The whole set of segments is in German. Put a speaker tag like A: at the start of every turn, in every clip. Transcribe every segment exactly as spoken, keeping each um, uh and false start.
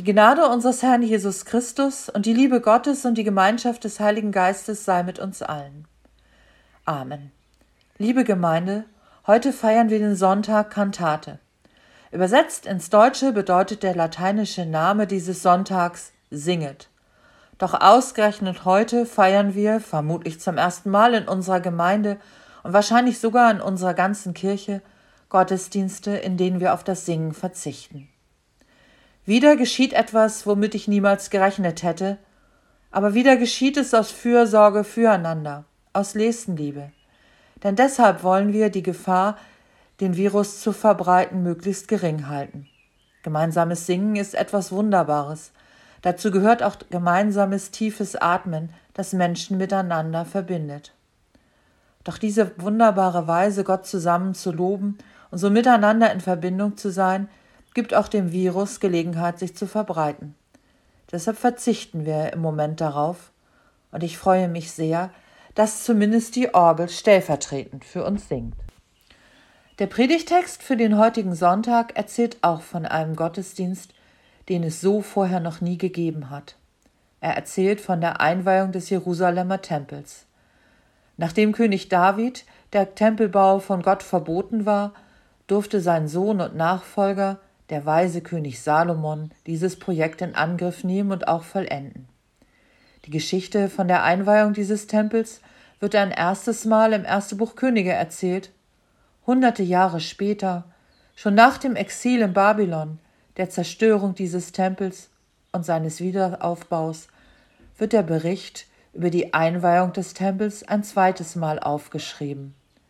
A: Gnade unseres Herrn Jesus Christus und die Liebe Gottes und die Gemeinschaft des Heiligen Geistes sei mit uns allen. Amen. Liebe Gemeinde, heute feiern wir den Sonntag Kantate. Übersetzt ins Deutsche bedeutet der lateinische Name dieses Sonntags Singet. Doch ausgerechnet heute feiern wir, vermutlich zum ersten Mal in unserer Gemeinde und wahrscheinlich sogar in unserer ganzen Kirche, Gottesdienste, in denen wir auf das Singen verzichten. Wieder geschieht etwas, womit ich niemals gerechnet hätte, aber wieder geschieht es aus Fürsorge füreinander, aus Nächstenliebe. Denn deshalb wollen wir die Gefahr, den Virus zu verbreiten, möglichst gering halten. Gemeinsames Singen ist etwas Wunderbares. Dazu gehört auch gemeinsames tiefes Atmen, das Menschen miteinander verbindet. Doch diese wunderbare Weise, Gott zusammen zu loben und so miteinander in Verbindung zu sein, gibt auch dem Virus Gelegenheit, sich zu verbreiten. Deshalb verzichten wir im Moment darauf und ich freue mich sehr, dass zumindest die Orgel stellvertretend für uns singt. Der Predigtext für den heutigen Sonntag erzählt auch von einem Gottesdienst, den es so vorher noch nie gegeben hat. Er erzählt von der Einweihung des Jerusalemer Tempels. Nachdem König David der Tempelbau von Gott verboten war, durfte sein Sohn und Nachfolger, der weise König Salomon, dieses Projekt in Angriff nehmen und auch vollenden. Die Geschichte von der Einweihung dieses Tempels wird ein erstes Mal im ersten Buch Könige erzählt. Hunderte Jahre später, schon nach dem Exil in Babylon, der Zerstörung dieses Tempels und seines Wiederaufbaus, wird der Bericht über die Einweihung des Tempels ein zweites Mal aufgeschrieben.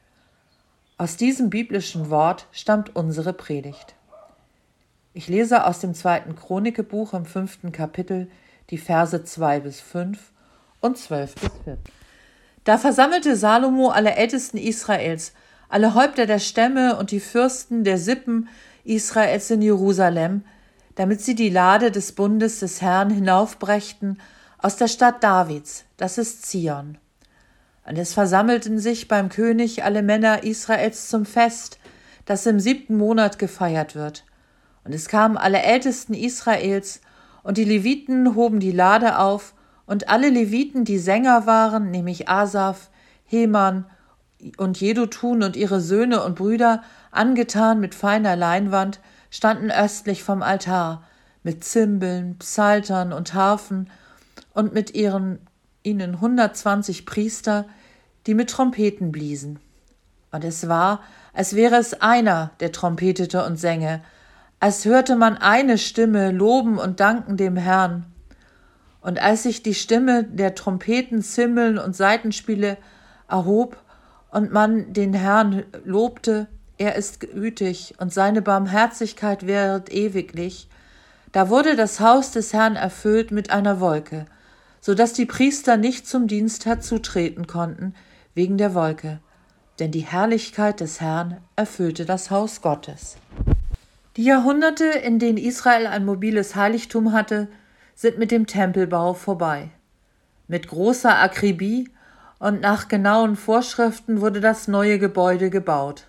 A: Aus diesem biblischen Wort stammt unsere Predigt. Ich lese aus dem zweiten Chronikebuch im fünften Kapitel die Verse zwei bis fünf und zwölf bis vierzehn. Da versammelte Salomo alle Ältesten Israels, alle Häupter der Stämme und die Fürsten der Sippen Israels in Jerusalem, damit sie die Lade des Bundes des Herrn hinaufbrächten aus der Stadt Davids, das ist Zion. Und es versammelten sich beim König alle Männer Israels zum Fest, das im siebten Monat gefeiert wird. Und es kamen alle Ältesten Israels, und die Leviten hoben die Lade auf, und alle Leviten, die Sänger waren, nämlich Asaf, Heman und Jedutun und ihre Söhne und Brüder, angetan mit feiner Leinwand, standen östlich vom Altar, mit Zimbeln, Psaltern und Harfen, und mit ihren, ihnen hundertzwanzig Priester, die mit Trompeten bliesen. Und es war, als wäre es einer, der trompetete und sänge, als hörte man eine Stimme loben und danken dem Herrn. Und als sich die Stimme der Trompeten, Zimbeln und Saitenspiele erhob und man den Herrn lobte, er ist gütig und seine Barmherzigkeit währet ewiglich, da wurde das Haus des Herrn erfüllt mit einer Wolke, so dass die Priester nicht zum Dienst herzutreten konnten wegen der Wolke, denn die Herrlichkeit des Herrn erfüllte das Haus Gottes. Die Jahrhunderte, in denen Israel ein mobiles Heiligtum hatte, sind mit dem Tempelbau vorbei. Mit großer Akribie und nach genauen Vorschriften wurde das neue Gebäude gebaut.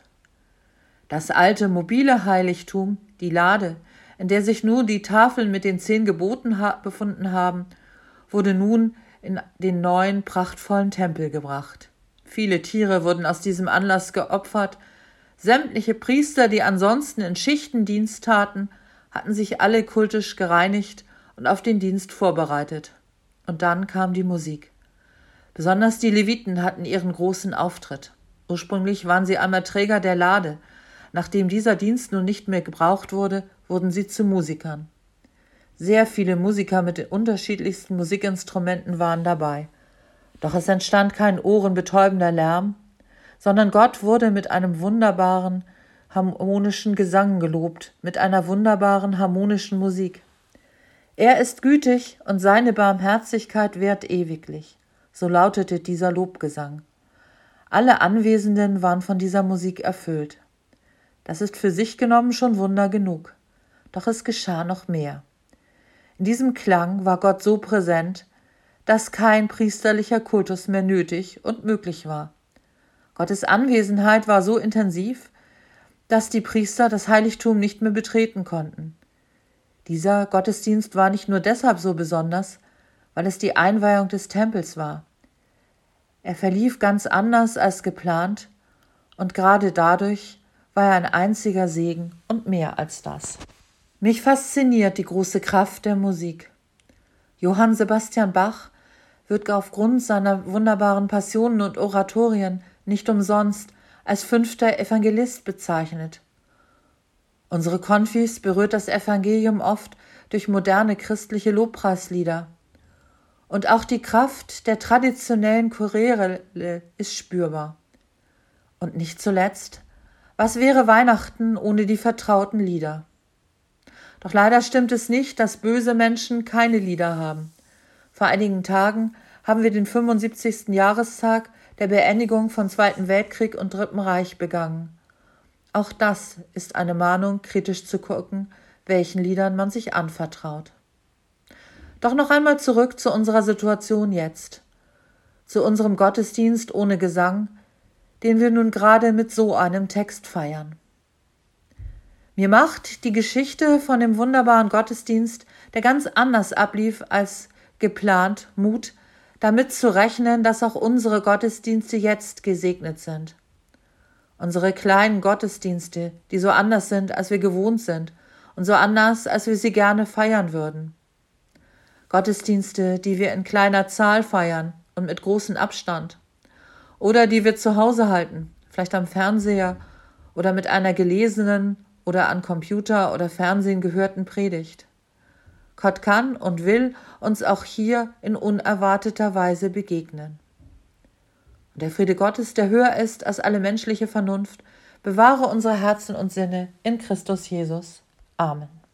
A: Das alte mobile Heiligtum, die Lade, in der sich nun die Tafeln mit den zehn Geboten ha- befunden haben, wurde nun in den neuen prachtvollen Tempel gebracht. Viele Tiere wurden aus diesem Anlass geopfert. Sämtliche Priester, die ansonsten in Schichten Dienst taten, hatten sich alle kultisch gereinigt und auf den Dienst vorbereitet. Und dann kam die Musik. Besonders die Leviten hatten ihren großen Auftritt. Ursprünglich waren sie einmal Träger der Lade. Nachdem dieser Dienst nun nicht mehr gebraucht wurde, wurden sie zu Musikern. Sehr viele Musiker mit den unterschiedlichsten Musikinstrumenten waren dabei. Doch es entstand kein ohrenbetäubender Lärm, sondern Gott wurde mit einem wunderbaren, harmonischen Gesang gelobt, mit einer wunderbaren, harmonischen Musik. Er ist gütig und seine Barmherzigkeit währt ewiglich, so lautete dieser Lobgesang. Alle Anwesenden waren von dieser Musik erfüllt. Das ist für sich genommen schon Wunder genug. Doch es geschah noch mehr. In diesem Klang war Gott so präsent, dass kein priesterlicher Kultus mehr nötig und möglich war. Gottes Anwesenheit war so intensiv, dass die Priester das Heiligtum nicht mehr betreten konnten. Dieser Gottesdienst war nicht nur deshalb so besonders, weil es die Einweihung des Tempels war. Er verlief ganz anders als geplant und gerade dadurch war er ein einziger Segen und mehr als das. Mich fasziniert die große Kraft der Musik. Johann Sebastian Bach wird aufgrund seiner wunderbaren Passionen und Oratorien nicht umsonst als fünfter Evangelist bezeichnet. Unsere Konfis berührt das Evangelium oft durch moderne christliche Lobpreislieder. Und auch die Kraft der traditionellen Choräle ist spürbar. Und nicht zuletzt, was wäre Weihnachten ohne die vertrauten Lieder? Doch leider stimmt es nicht, dass böse Menschen keine Lieder haben. Vor einigen Tagen haben wir den fünfundsiebzigsten Jahrestag der Beendigung von Zweiten Weltkrieg und Dritten Reich begangen. Auch das ist eine Mahnung, kritisch zu gucken, welchen Liedern man sich anvertraut. Doch noch einmal zurück zu unserer Situation jetzt, zu unserem Gottesdienst ohne Gesang, den wir nun gerade mit so einem Text feiern. Mir macht die Geschichte von dem wunderbaren Gottesdienst, der ganz anders ablief als geplant, Mut, damit zu rechnen, dass auch unsere Gottesdienste jetzt gesegnet sind. Unsere kleinen Gottesdienste, die so anders sind, als wir gewohnt sind und so anders, als wir sie gerne feiern würden. Gottesdienste, die wir in kleiner Zahl feiern und mit großem Abstand. Oder die wir zu Hause halten, vielleicht am Fernseher oder mit einer gelesenen oder an Computer oder Fernsehen gehörten Predigt. Gott kann und will uns auch hier in unerwarteter Weise begegnen. Und der Friede Gottes, der höher ist als alle menschliche Vernunft, bewahre unsere Herzen und Sinne in Christus Jesus. Amen.